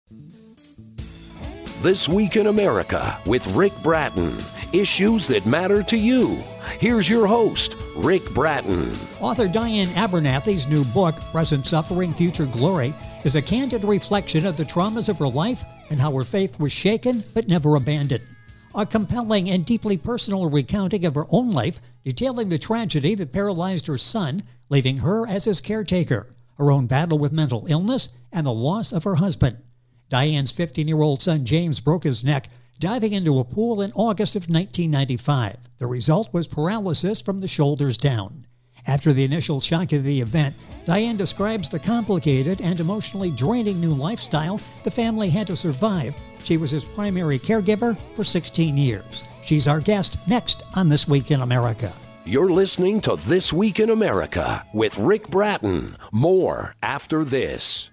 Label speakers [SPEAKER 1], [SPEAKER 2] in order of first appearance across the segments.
[SPEAKER 1] This Week in America with Rick Bratton. Issues that matter to you. Here's your host, Rick Bratton.
[SPEAKER 2] Author Diane Abernathy's new book, Present Suffering, Future Glory, is a candid reflection of the traumas of her life and how her faith was shaken but never abandoned. A compelling and deeply personal recounting of her own life, detailing the tragedy that paralyzed her son, leaving her as his caretaker, her own battle with mental illness, and the loss of her husband. Diane's 15-year-old son James broke his neck diving into a pool in August of 1995. The result was paralysis from the shoulders down. After the initial shock of the event, Diane describes the complicated and emotionally draining new lifestyle the family had to survive. She was his primary caregiver for 16 years. She's our guest next on This Week in America.
[SPEAKER 1] You're listening to This Week in America with Rick Bratton. More after this.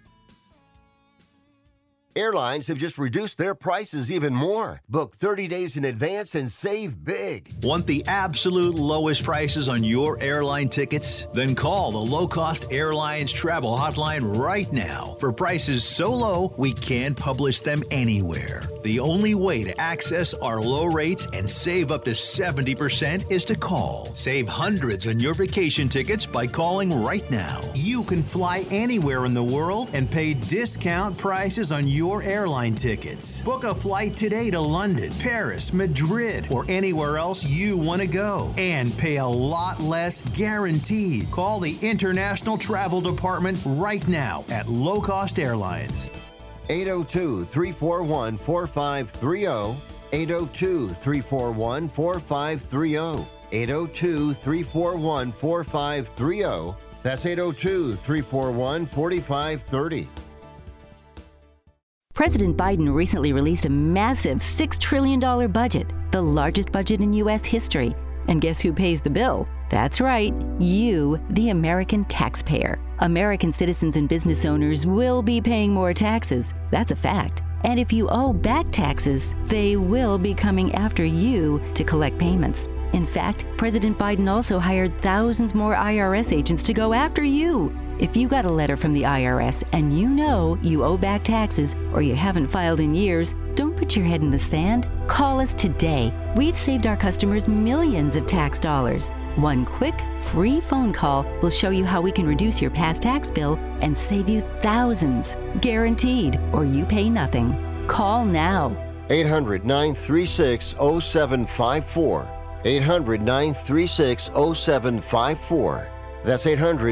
[SPEAKER 3] Airlines have just reduced their prices even more. Book 30 days in advance and save big.
[SPEAKER 4] Want the absolute lowest prices on your airline tickets? Then call the Low Cost Airlines Travel Hotline right now for prices so low we can't publish them anywhere. The only way to access our low rates and save up to 70% is to call. Save hundreds on your vacation tickets by calling right now. You can fly anywhere in the world and pay discount prices on your airline tickets. Book a flight today to London, Paris, Madrid, or anywhere else you want to go and pay a lot less guaranteed. Call the International Travel Department right now at Low Cost Airlines.
[SPEAKER 3] 802-341-4530. 802-341-4530. 802-341-4530. That's 802-341-4530.
[SPEAKER 5] President Biden recently released a massive $6 trillion budget, the largest budget in U.S. history. And guess who pays the bill? That's right, you, the American taxpayer. American citizens and business owners will be paying more taxes. That's a fact. And if you owe back taxes, they will be coming after you to collect payments. In fact, President Biden also hired thousands more IRS agents to go after you. If you got a letter from the IRS and you know you owe back taxes or you haven't filed in years, don't put your head in the sand. Call us today. We've saved our customers millions of tax dollars. One quick, free phone call will show you how we can reduce your past tax bill and save you thousands. Guaranteed, or you pay nothing. Call now.
[SPEAKER 3] 800-936-0754. 800-936-0754. That's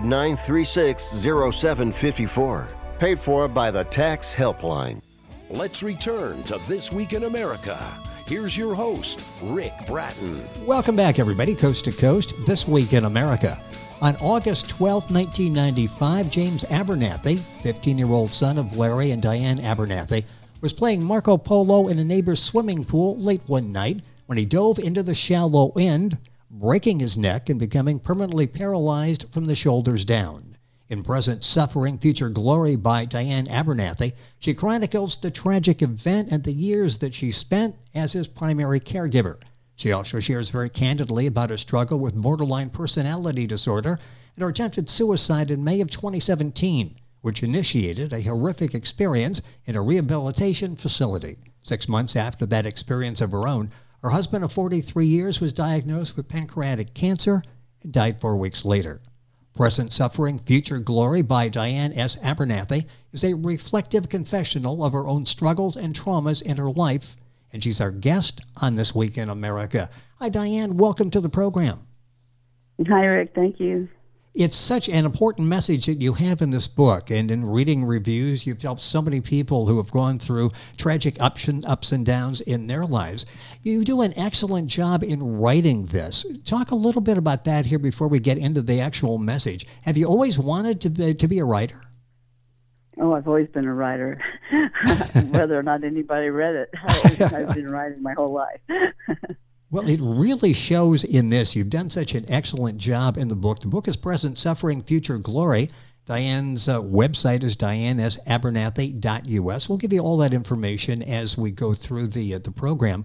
[SPEAKER 3] 800-936-0754. Paid for by the Tax Helpline.
[SPEAKER 1] Let's return to This Week in America. Here's your host, Rick Bratton.
[SPEAKER 2] Welcome back, everybody, coast to coast, This Week in America. On August 12, 1995, James Abernathy, 15-year-old son of Larry and Diane Abernathy, was playing Marco Polo in a neighbor's swimming pool late one night when he dove into the shallow end, breaking his neck and becoming permanently paralyzed from the shoulders down. In Present Suffering, Future Glory by Diane Abernathy, she chronicles the tragic event and the years that she spent as his primary caregiver. She also shares very candidly about her struggle with borderline personality disorder and her attempted suicide in May of 2017, which initiated a horrific experience in a rehabilitation facility. 6 months after that experience of her own, her husband of 43 years was diagnosed with pancreatic cancer and died 4 weeks later. Present Suffering, Future Glory by Diane S. Abernathy is a reflective confessional of her own struggles and traumas in her life, and she's our guest on This Week in America. Hi, Diane. Welcome to the program.
[SPEAKER 6] Hi, Rick. Thank you.
[SPEAKER 2] It's such an important message that you have in this book, and in reading reviews, you've helped so many people who have gone through tragic ups and downs in their lives. You do an excellent job in writing this. Talk a little bit about that here before we get into the actual message. Have you always wanted to be a writer?
[SPEAKER 6] Oh, I've always been a writer, whether or not anybody read it. I've been writing my whole life.
[SPEAKER 2] Well, it really shows in this. You've done such an excellent job in the book. The book is Present Suffering, Future Glory. Diane's website is dianesabernathy.us. We'll give you all that information as we go through the program.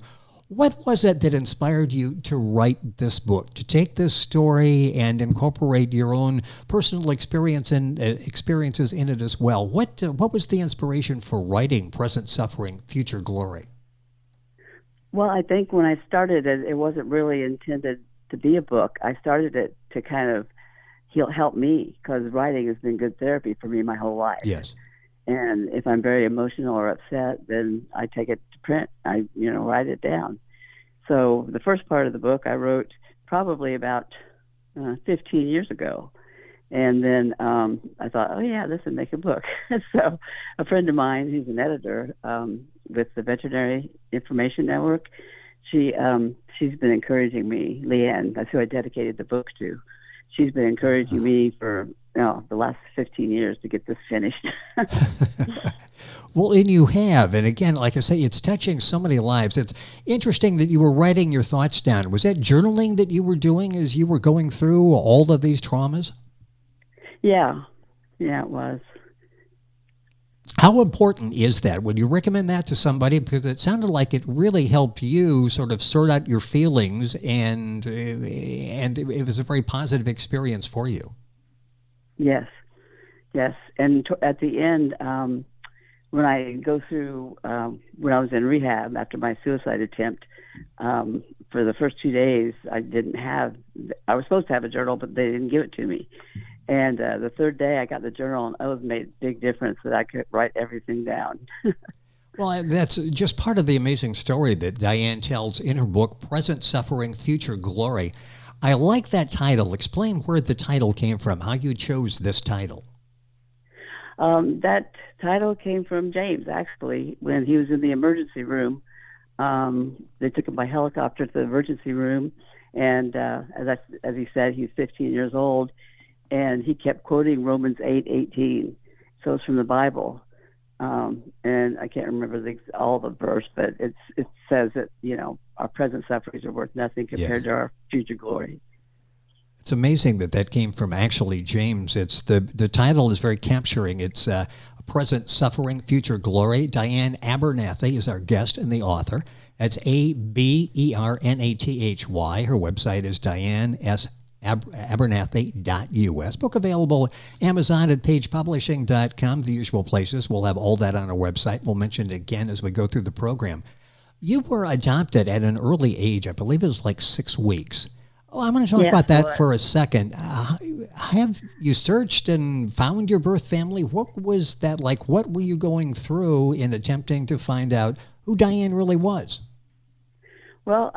[SPEAKER 2] What was it that inspired you to write this book, to take this story and incorporate your own personal experiences in it as well? What was the inspiration for writing Present Suffering, Future Glory?
[SPEAKER 6] Well, I think when I started it, it wasn't really intended to be a book. I started it to kind of help me, because writing has been good therapy for me my whole life.
[SPEAKER 2] Yes.
[SPEAKER 6] And if I'm very emotional or upset, then I take it to print. I, write it down. So the first part of the book I wrote probably about 15 years ago. And then I thought, oh, yeah, this would make a book. So a friend of mine, who's an editor with the Veterinary Information Network, she's been encouraging me, Leanne, that's who I dedicated the book to. She's been encouraging me for the last 15 years to get this finished.
[SPEAKER 2] Well, and you have. And again, like I say, it's touching so many lives. It's interesting that you were writing your thoughts down. Was that journaling that you were doing as you were going through all of these traumas?
[SPEAKER 6] Yeah, it was.
[SPEAKER 2] How important is that? Would you recommend that to somebody? Because it sounded like it really helped you sort of sort out your feelings, and it was a very positive experience for you. Yes.
[SPEAKER 6] And at the end, when I go through, when I was in rehab after my suicide attempt, for the first 2 days, I was supposed to have a journal, but they didn't give it to me. And the third day I got the journal, and it was made a big difference that I could write everything down.
[SPEAKER 2] Well, that's just part of the amazing story that Diane tells in her book, Present Suffering, Future Glory. I like that title. Explain where the title came from, how you chose this title.
[SPEAKER 6] That title came from James, actually, when he was in the emergency room. They took him by helicopter to the emergency room, and as he said, he's 15 years old. And he kept quoting Romans 8:18. So it's from the Bible. And I can't remember all the verse, but it says that, our present sufferings are worth nothing compared to our future glory.
[SPEAKER 2] It's amazing that came from actually James. It's the title is very capturing. It's Present Suffering, Future Glory. Diane Abernathy is our guest and the author. That's Abernathy. Her website is dianeabernathy.us. Book available Amazon at pagepublishing.com, the usual places. We'll have all that on our website. We'll mention it again as we go through the program. You were adopted at an early age. I believe it was like 6 weeks. Oh, I'm going to talk about that for a second. Have you searched and found your birth family? What was that like? What were you going through in attempting to find out who Diane really was?
[SPEAKER 6] Well,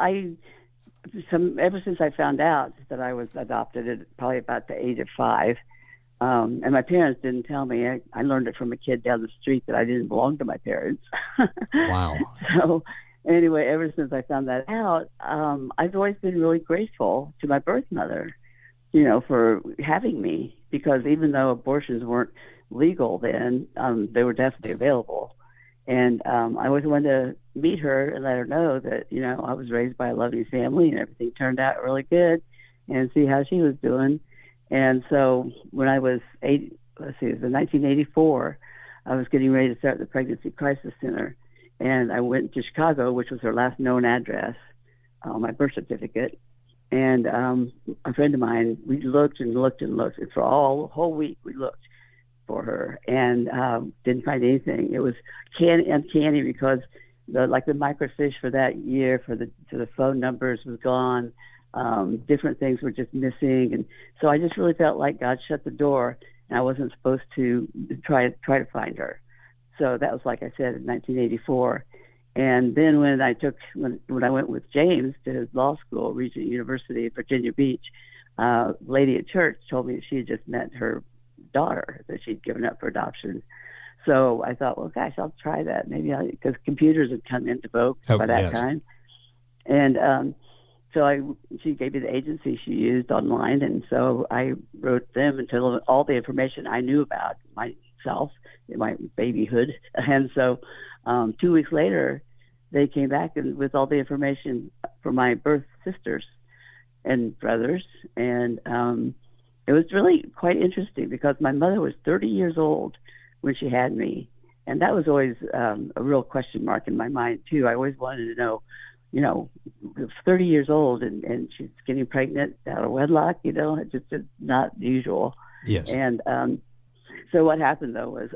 [SPEAKER 6] ever since I found out that I was adopted at probably about the age of 5, and my parents didn't tell me. I learned it from a kid down the street that I didn't belong to my parents.
[SPEAKER 2] Wow.
[SPEAKER 6] So anyway, ever since I found that out, I've always been really grateful to my birth mother, for having me, because even though abortions weren't legal then, they were definitely available. And I always wanted to meet her and let her know that, I was raised by a loving family and everything turned out really good, and see how she was doing. And so when I was it was in 1984, I was getting ready to start the Pregnancy Crisis Center. And I went to Chicago, which was her last known address, on my birth certificate. And a friend of mine, we looked and looked and looked. And for a whole week, we looked for her and didn't find anything. It was uncanny because the microfiche for that year for the phone numbers was gone. Different things were just missing, and so I just really felt like God shut the door, and I wasn't supposed to try to find her. So that was, like I said, in 1984. And then when I went with James to his law school, Regent University at Virginia Beach, a lady at church told me she had just met her daughter that she'd given up for adoption. So I thought, well, gosh, I'll try that. Maybe because computers had come into vogue by that time. And so she gave me the agency she used online, and so I wrote them until all the information I knew about myself, my babyhood. And so 2 weeks later, they came back with all the information for my birth sisters and brothers, and it was really quite interesting because my mother was 30 years old when she had me, and that was always a real question mark in my mind too. I always wanted to know, you know, 30 years old and she's getting pregnant out of wedlock, you know, it's just not usual.
[SPEAKER 2] Yes.
[SPEAKER 6] And so what happened, though, was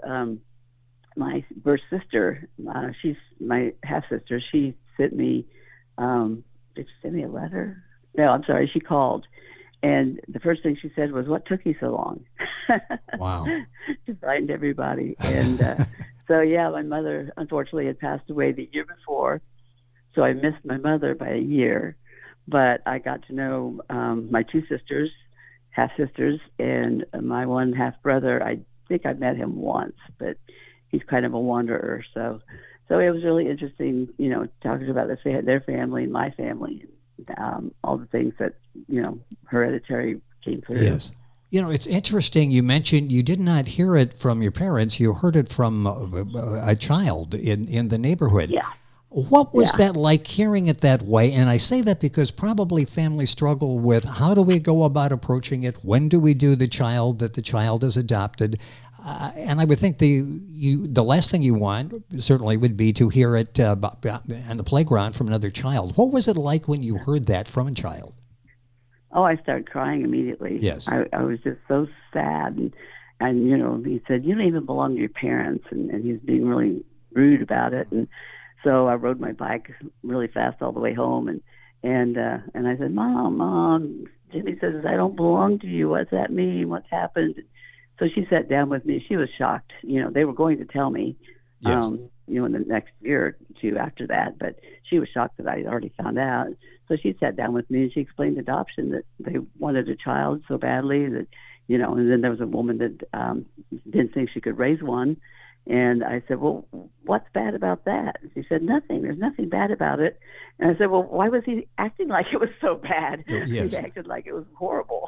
[SPEAKER 6] my birth sister, she's my half-sister, she sent me, did she send me a letter? No, I'm sorry, she called. And the first thing she said was, "What took you so long?"
[SPEAKER 2] Wow.
[SPEAKER 6] To find everybody. And so, yeah, my mother, unfortunately, had passed away the year before. So I missed my mother by a year. But I got to know my two sisters, half-sisters, and my one half-brother. I think I met him once, but he's kind of a wanderer. So it was really interesting, you know, talking about their family and my family, all the things that, you know, hereditary came through.
[SPEAKER 2] Yes. You know, it's interesting. You mentioned you did not hear it from your parents. You heard it from a child in the neighborhood.
[SPEAKER 6] Yeah.
[SPEAKER 2] What was that like, hearing it that way? And I say that because probably families struggle with, how do we go about approaching it? When do we do that the child is adopted? And I would think the last thing you want certainly would be to hear it on the playground from another child. What was it like when you heard that from a child?
[SPEAKER 6] Oh, I started crying immediately.
[SPEAKER 2] Yes.
[SPEAKER 6] I was just so sad. And, you know, he said, "You don't even belong to your parents." And he was being really rude about it. And so I rode my bike really fast all the way home. And I said, Mom, Jimmy says, "I don't belong to you. What's that mean? What's happened?" So she sat down with me. She was shocked. You know, they were going to tell me,
[SPEAKER 2] Yes.
[SPEAKER 6] you know, in the next year or two after that. But she was shocked that I had already found out. So she sat down with me and she explained adoption, that they wanted a child so badly that, you know, and then there was a woman that didn't think she could raise one. And I said, "Well, what's bad about that?" And she said, "Nothing. There's nothing bad about it." And I said, "Well, why was he acting like it was so bad?"
[SPEAKER 2] Yes.
[SPEAKER 6] He acted like it was horrible.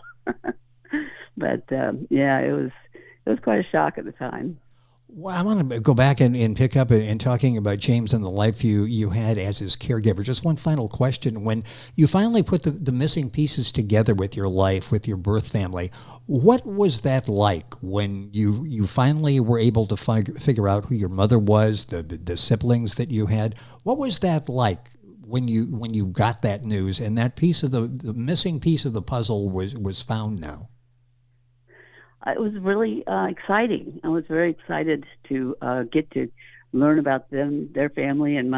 [SPEAKER 6] But yeah, it was quite a shock at the time.
[SPEAKER 2] Well, I want to go back and pick up in talking about James and the life you had as his caregiver. Just one final question. When you finally put the missing pieces together with your life, with your birth family, what was that like when you finally were able to figure out who your mother was, the siblings that you had? What was that like when you got that news and that piece of the missing piece of the puzzle was found now?
[SPEAKER 6] It was really exciting. I was very excited to get to learn about them, their family, and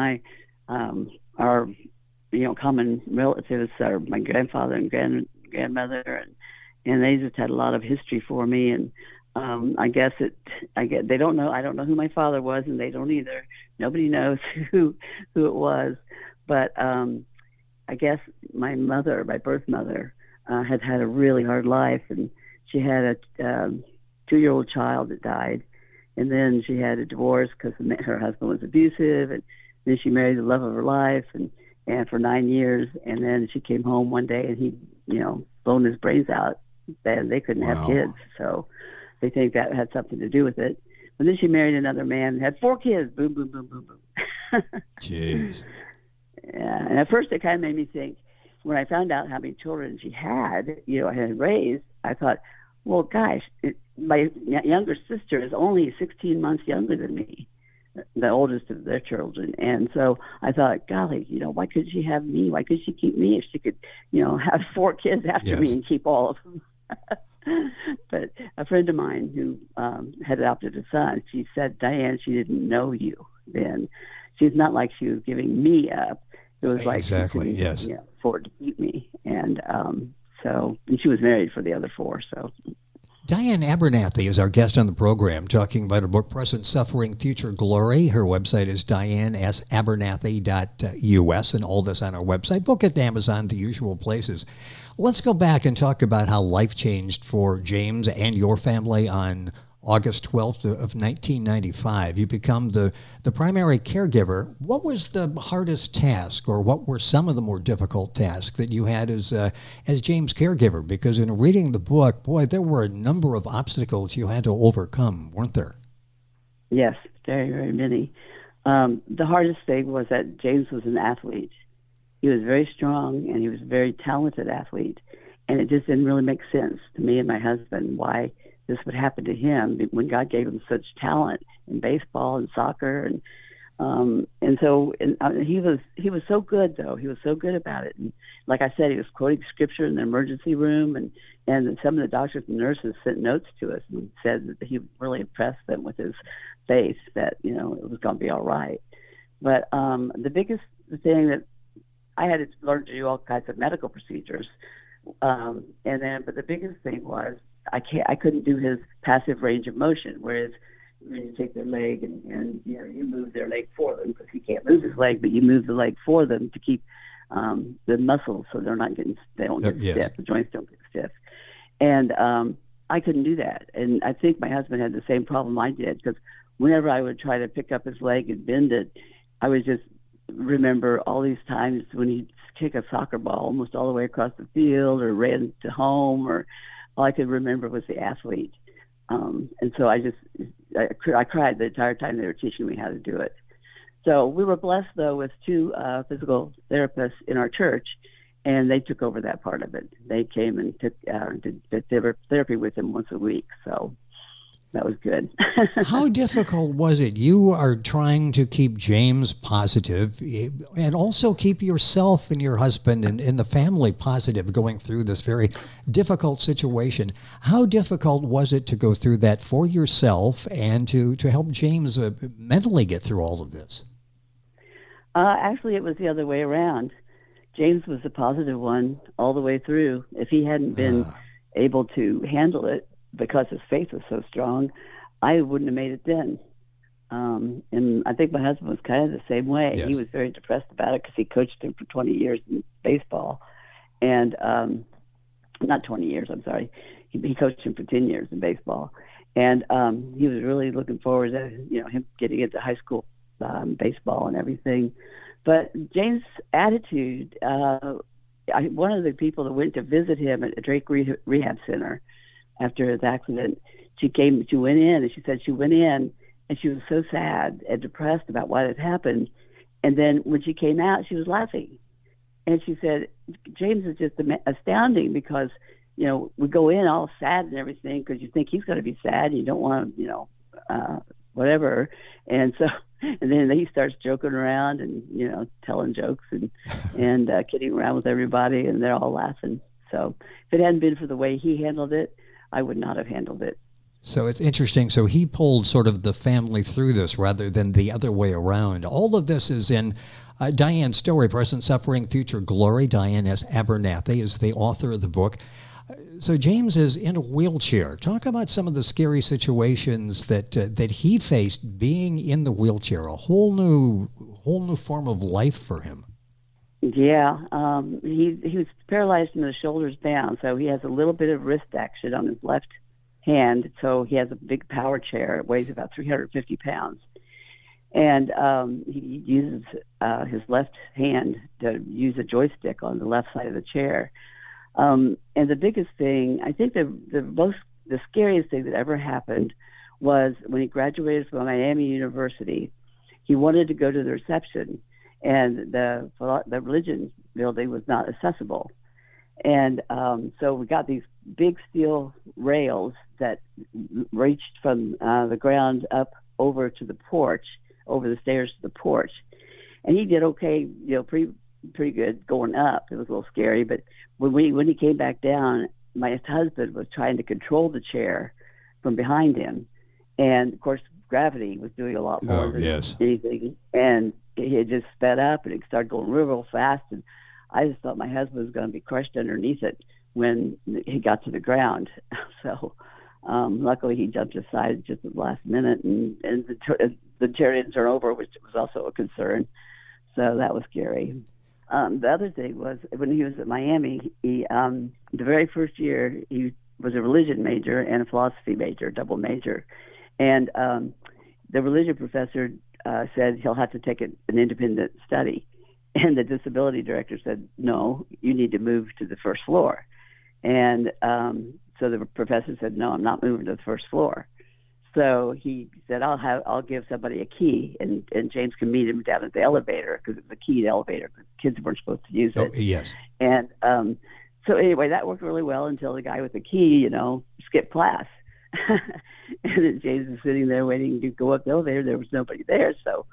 [SPEAKER 6] our common relatives, my grandfather and grandmother, and they just had a lot of history for me. And I guess they don't know. I don't know who my father was, and they don't either. Nobody knows who it was, but I guess my birth mother, had a really hard life, and she had a 2-year-old child that died, and then she had a divorce because her husband was abusive, and then she married the love of her life, and for 9 years, and then she came home one day and he, blown his brains out, and they couldn't have kids, so they think that had something to do with it. But then she married another man and had 4 kids. Boom, boom, boom, boom, boom. Jeez. Yeah, and at first it kind of made me think, when I found out how many children she had, had raised, I thought, well, gosh, my younger sister is only 16 months younger than me, the oldest of their children. And so I thought, golly, why couldn't she have me? Why couldn't she keep me if she could, have 4 kids after me and keep all of them? But a friend of mine who had adopted a son, she said, "Diane, she didn't know you then. She's not like she was giving me up. It was like
[SPEAKER 2] exactly,
[SPEAKER 6] she
[SPEAKER 2] yes,
[SPEAKER 6] afford to keep me." And and she was married for the other 4. So
[SPEAKER 2] Diane Abernathy is our guest on the program, talking about her book, Present Suffering, Future Glory. Her website is dianesabernathy.us, and all this on our website. Book it, Amazon, the usual places. Let's go back and talk about how life changed for James and your family on August 12th of 1995. You become the primary caregiver. What was the hardest task, or what were some of the more difficult tasks that you had as James' caregiver? Because in reading the book, boy, there were a number of obstacles you had to overcome, weren't there?
[SPEAKER 6] Yes, very, very many. The hardest thing was that James was an athlete. He was very strong, and he was a very talented athlete. And it just didn't really make sense to me and my husband why this would happen to him when God gave him such talent in baseball and soccer. And He was so good, though. He was so good about it. And like I said, he was quoting scripture in the emergency room, and some of the doctors and nurses sent notes to us and said that he really impressed them with his faith, that it was going to be all right. But the biggest thing that I had to learn to do all kinds of medical procedures, but the biggest thing was I couldn't do his passive range of motion, whereas when you take their leg and you move their leg for them, because he can't move his leg, but you move the leg for them to keep the muscles so they don't get stiff, the joints don't get stiff. And I couldn't do that. And I think my husband had the same problem I did, because whenever I would try to pick up his leg and bend it, I would just remember all these times when he'd kick a soccer ball almost all the way across the field or ran to home, or all I could remember was the athlete. And so I cried the entire time they were teaching me how to do it. So we were blessed, though, with two physical therapists in our church, and they took over that part of it. They came and did therapy with him once a week. So that was good.
[SPEAKER 2] How difficult was it? You are trying to keep James positive and also keep yourself and your husband and the family positive going through this very difficult situation. How difficult was it to go through that for yourself and to help James mentally get through all of this?
[SPEAKER 6] Actually, it was the other way around. James was the positive one all the way through. If he hadn't been able to handle it, because his faith was so strong, I wouldn't have made it then. And I think my husband was kind of the same way.
[SPEAKER 2] Yes.
[SPEAKER 6] He was very depressed about it because he coached him for 20 years in baseball. And not 20 years, I'm sorry. He coached him for 10 years in baseball. And he was really looking forward to him getting into high school baseball and everything. But James' attitude, one of the people that went to visit him at a Drake Rehab Center after his accident, she went in, and she said she went in and she was so sad and depressed about what had happened. And then when she came out, she was laughing. And she said, James is just astounding, because, we go in all sad and everything because you think he's going to be sad. You don't want to, whatever. And then he starts joking around and, telling jokes and kidding around with everybody, and they're all laughing. So if it hadn't been for the way he handled it, I would not have handled it.
[SPEAKER 2] So it's interesting. So he pulled sort of the family through this rather than the other way around. All of this is in Diane's story, Present Suffering, Future Glory. Diane S. Abernathy is the author of the book. So James is in a wheelchair. Talk about some of the scary situations that he faced being in the wheelchair. A whole new form of life for him.
[SPEAKER 6] Yeah, he was paralyzed from the shoulders down, so he has a little bit of wrist action on his left hand. So he has a big power chair. It weighs about 350 pounds. And he uses his left hand to use a joystick on the left side of the chair. And the biggest thing, I think the scariest thing that ever happened was when he graduated from Miami University. He wanted to go to the reception, and the religion building was not accessible. And so we got these big steel rails that reached from the ground up over to the porch, over the stairs to the porch. And he did okay, pretty good going up. It was a little scary, but when he came back down, my husband was trying to control the chair from behind him. And of course, gravity was doing a lot more than anything. And he had just sped up, and it started going real fast. And I just thought my husband was going to be crushed underneath it when he got to the ground. So luckily he jumped aside just at the last minute, and the chair didn't turn over, which was also a concern. So that was scary. The other thing was when he was at Miami, the very first year he was a religion major and a philosophy major, double major. And the religion professor said he'll have to take an independent study. And the disability director said, no, you need to move to the first floor. And so the professor said, no, I'm not moving to the first floor. So he said, I'll give somebody a key, and James can meet him down at the elevator, because it's a key to the elevator, because kids weren't supposed to use it.
[SPEAKER 2] Oh, yes.
[SPEAKER 6] And so anyway, that worked really well until the guy with the key, skipped class. And then James was sitting there waiting to go up the elevator. There was nobody there. So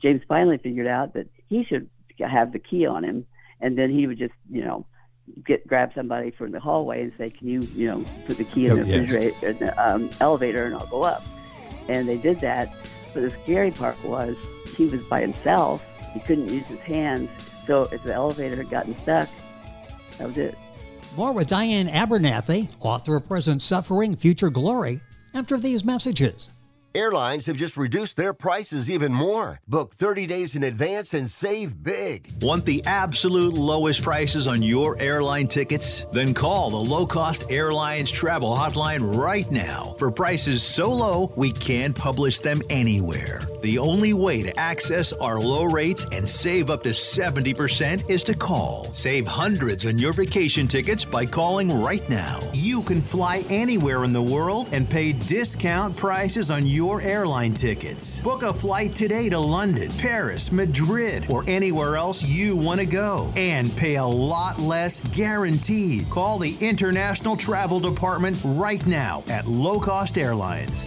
[SPEAKER 6] James finally figured out that he should have the key on him, and then he would just, grab somebody from the hallway and say, "Can you, put the key in the refrigerator, in the elevator, and I'll go up." And they did that. But the scary part was he was by himself. He couldn't use his hands. So if the elevator had gotten stuck, that was it.
[SPEAKER 2] More with Diane Abernathy, author of Present Suffering, Future Glory, after these messages.
[SPEAKER 3] Airlines have just reduced their prices even more. Book 30 days in advance and save big.
[SPEAKER 4] Want the absolute lowest prices on your airline tickets? Then call the Low Cost Airlines Travel Hotline right now for prices so low we can't publish them anywhere. The only way to access our low rates and save up to 70% is to call. Save hundreds on your vacation tickets by calling right now.
[SPEAKER 7] You can fly anywhere in the world and pay discount prices on your airline tickets. Book a flight today to London, Paris, Madrid, or anywhere else you want to go and pay a lot less guaranteed. Call the International Travel Department right now at Low Cost Airlines.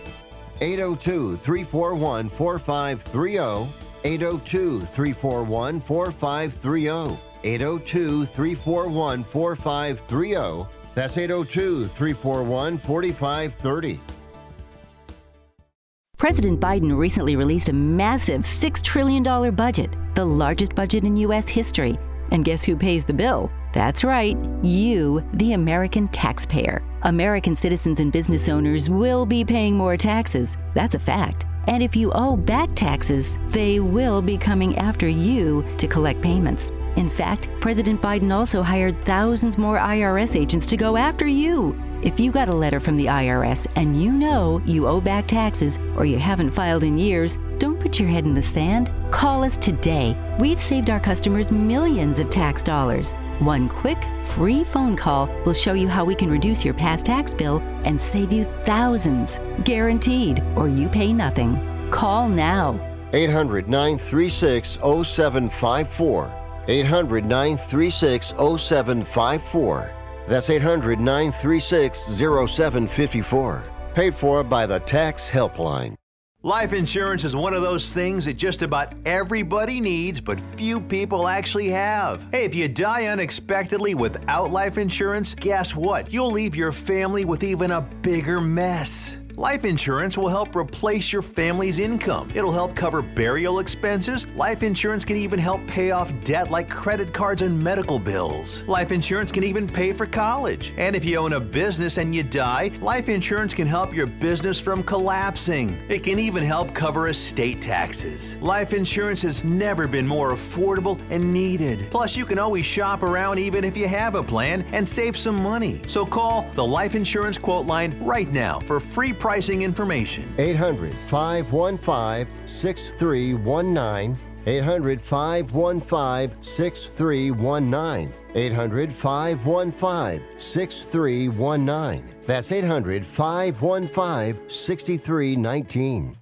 [SPEAKER 3] 802-341-4530. 802-341-4530. 802-341-4530. That's 802-341-4530.
[SPEAKER 5] President Biden recently released a massive $6 trillion budget, the largest budget in U.S. history. And guess who pays the bill? That's right, you, the American taxpayer. American citizens and business owners will be paying more taxes. That's a fact. And if you owe back taxes, they will be coming after you to collect payments. In fact, President Biden also hired thousands more IRS agents to go after you. If you got a letter from the IRS and you know you owe back taxes or you haven't filed in years, don't put your head in the sand. Call us today. We've saved our customers millions of tax dollars. One quick, free phone call will show you how we can reduce your past tax bill and save you thousands. Guaranteed, or you pay nothing. Call now.
[SPEAKER 3] 800-936-0754. 800-936-0754. That's 800-936-0754. Paid for by the Tax Helpline.
[SPEAKER 4] Life insurance is one of those things that just about everybody needs, but few people actually have. Hey, if you die unexpectedly without life insurance, guess what? You'll leave your family with even a bigger mess. Life insurance will help replace your family's income. It'll help cover burial expenses. Life insurance can even help pay off debt like credit cards and medical bills. Life insurance can even pay for college. And if you own a business and you die, life insurance can help your business from collapsing. It can even help cover estate taxes. Life insurance has never been more affordable and needed. Plus, you can always shop around even if you have a plan and save some money. So call the Life Insurance Quote Line right now for free pricing information.
[SPEAKER 3] 800-515-6319. 800-515-6319. 800-515-6319. That's 800-515-6319.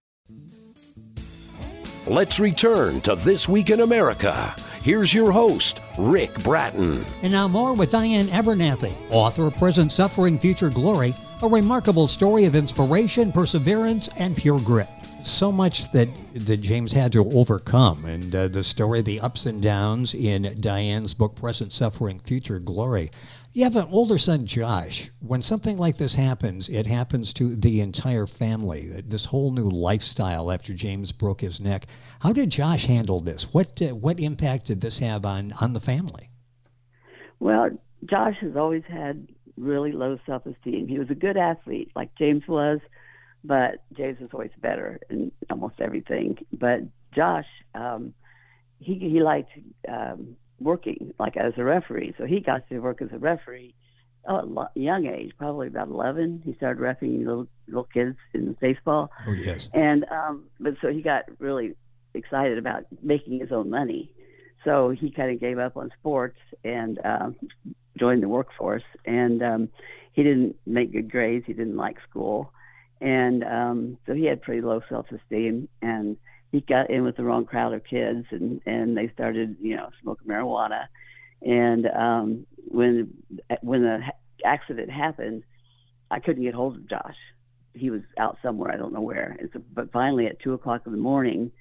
[SPEAKER 1] Let's return to This Week in America. Here's your host, Rick Bratton.
[SPEAKER 2] And now more with Diane Abernathy, author of Present Suffering, Future Glory, a remarkable story of inspiration, perseverance, and pure grit. So much that James had to overcome, and the story, the ups and downs in Diane's book, Present Suffering, Future Glory. You have an older son, Josh. When something like this happens, it happens to the entire family, this whole new lifestyle after James broke his neck. How did Josh handle this? What impact did this have on the family?
[SPEAKER 6] Well, Josh has always had really low self-esteem. He was a good athlete, like James was, but James was always better in almost everything. But Josh, he liked working like as a referee, so he got to work as a referee at a young age, probably about 11. He started refereeing little kids in baseball.
[SPEAKER 2] Oh yes.
[SPEAKER 6] And but so he got really excited about making his own money. So he kind of gave up on sports and joined the workforce. And he didn't make good grades. He didn't like school. And so he had pretty low self-esteem. And he got in with the wrong crowd of kids, and they started, smoking marijuana. And when the accident happened, I couldn't get hold of Josh. He was out somewhere, I don't know where. And so, but finally, at 2:00 in the morning,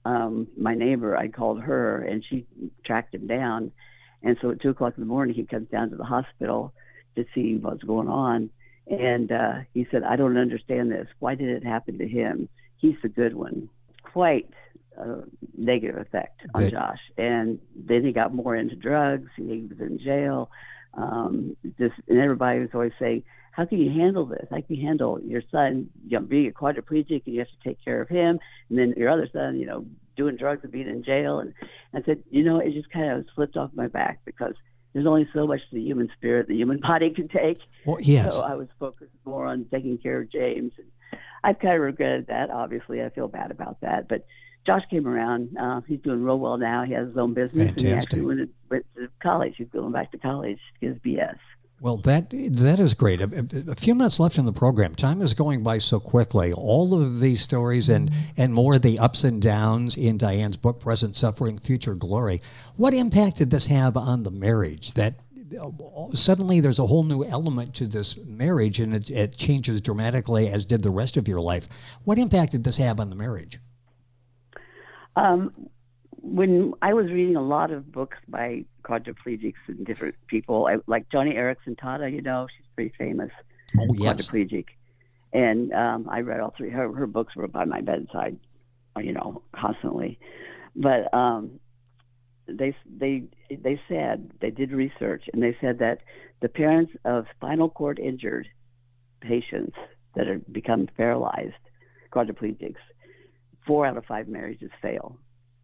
[SPEAKER 6] my neighbor, I called her, and she tracked him down. And so at 2 o'clock in the morning, he comes down to the hospital to see what's going on. And he said, I don't understand this. Why did it happen to him? He's the good one. Quite a negative effect on Josh. And then he got more into drugs. He was in jail. And everybody was always saying, how can you handle this? How can you handle your son, being a quadriplegic, and you have to take care of him, and then your other son, doing drugs and being in jail? And I said, it just kind of slipped off my back, because there's only so much the human spirit, the human body can take.
[SPEAKER 2] Well, yes.
[SPEAKER 6] So I was focused more on taking care of James. And I've kind of regretted that. Obviously, I feel bad about that. But Josh came around. He's doing real well now. He has his own business.
[SPEAKER 2] Fantastic.
[SPEAKER 6] And he actually went to college. He's going back to college to get his BS.
[SPEAKER 2] Well, that is great. A few minutes left in the program. Time is going by so quickly. All of these stories and more, the ups and downs in Diane's book, Present Suffering, Future Glory. What impact did this have on the marriage? That suddenly there's a whole new element to this marriage, and it changes dramatically, as did the rest of your life. What impact did this have on the marriage?
[SPEAKER 6] When I was reading a lot of books by quadriplegics and different people, like Joni Eareckson Tada, she's pretty famous.
[SPEAKER 2] Oh, yes.
[SPEAKER 6] Quadriplegic. And I read all three. Her books were by my bedside, constantly. But they said, they did research, and they said that the parents of spinal cord injured patients that have become paralyzed, quadriplegics, 4 out of 5 marriages fail.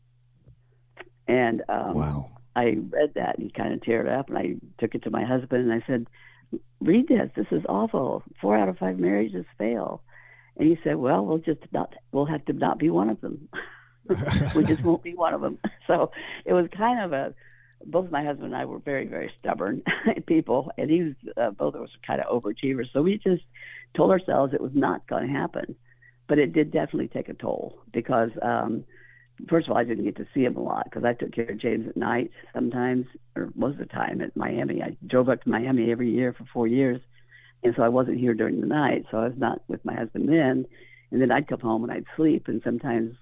[SPEAKER 6] And
[SPEAKER 2] wow.
[SPEAKER 6] I read that and kind of teared up, and I took it to my husband, and I said, read this. This is awful. 4 out of 5 marriages fail. And he said, well, we'll have to not be one of them. We just won't be one of them. So it was kind of both my husband and I were very, very stubborn people, and he was, both of us were kind of overachievers. So we just told ourselves it was not going to happen. But it did definitely take a toll, because first of all, I didn't get to see him a lot, because I took care of James at night sometimes, or most of the time at Miami. I drove up to Miami every year for 4 years, and so I wasn't here during the night, so I was not with my husband then. And then I'd come home and I'd sleep, and sometimes,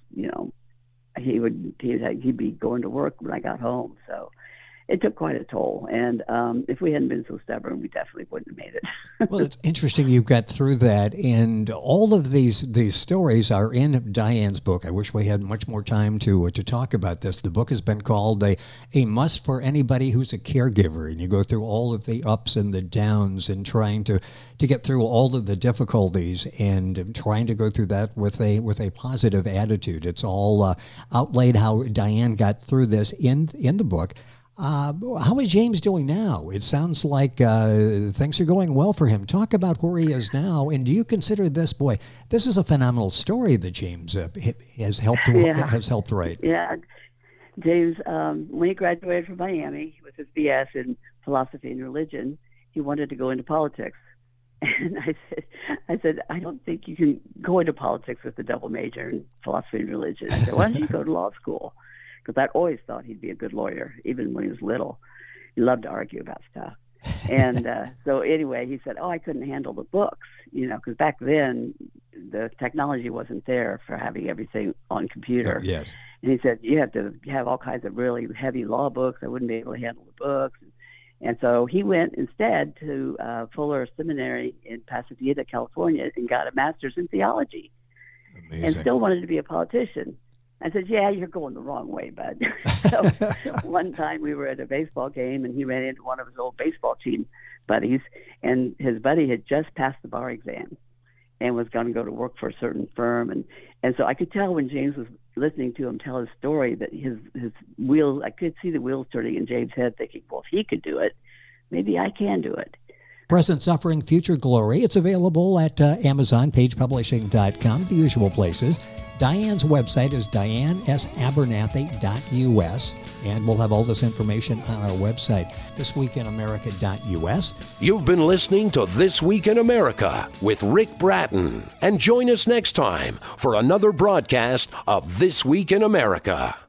[SPEAKER 6] he'd be going to work when I got home. So it took quite a toll. And if we hadn't been so stubborn, we definitely wouldn't have made it.
[SPEAKER 2] Well, it's interesting you got through that. And all of these stories are in Diane's book. I wish we had much more time to talk about this. The book has been called a must for anybody who's a caregiver. And you go through all of the ups and the downs, and trying to get through all of the difficulties, and trying to go through that with a positive attitude. It's all outlaid how Diane got through this in the book. How is James doing now? It sounds like things are going well for him. Talk about where he is now, and do you consider this is a phenomenal story that James has helped write?
[SPEAKER 6] Yeah, James, when he graduated from Miami with his BS in philosophy and religion, he wanted to go into politics. And I said, I don't think you can go into politics with a double major in philosophy and religion. I said, why don't you go to law school? Because I always thought he'd be a good lawyer, even when he was little. He loved to argue about stuff. And so anyway, he said, I couldn't handle the books, because back then the technology wasn't there for having everything on computer.
[SPEAKER 2] Yes.
[SPEAKER 6] And he said, you have to have all kinds of really heavy law books. I wouldn't be able to handle the books. And so he went instead to Fuller Seminary in Pasadena, California, and got a master's in theology. Amazing. And still wanted to be a politician. I said, yeah, you're going the wrong way, bud. So one time we were at a baseball game, and he ran into one of his old baseball team buddies, and his buddy had just passed the bar exam and was going to go to work for a certain firm. And so I could tell when James was listening to him tell his story that his wheels, I could see the wheels turning in James' head, thinking, well, if he could do it, maybe I can do it.
[SPEAKER 2] Present Suffering, Future Glory. It's available at Amazon, pagepublishing.com, the usual places. Diane's website is dianeabernathy.us, and we'll have all this information on our website, thisweekinamerica.us.
[SPEAKER 1] You've been listening to This Week in America with Rick Bratton. And join us next time for another broadcast of This Week in America.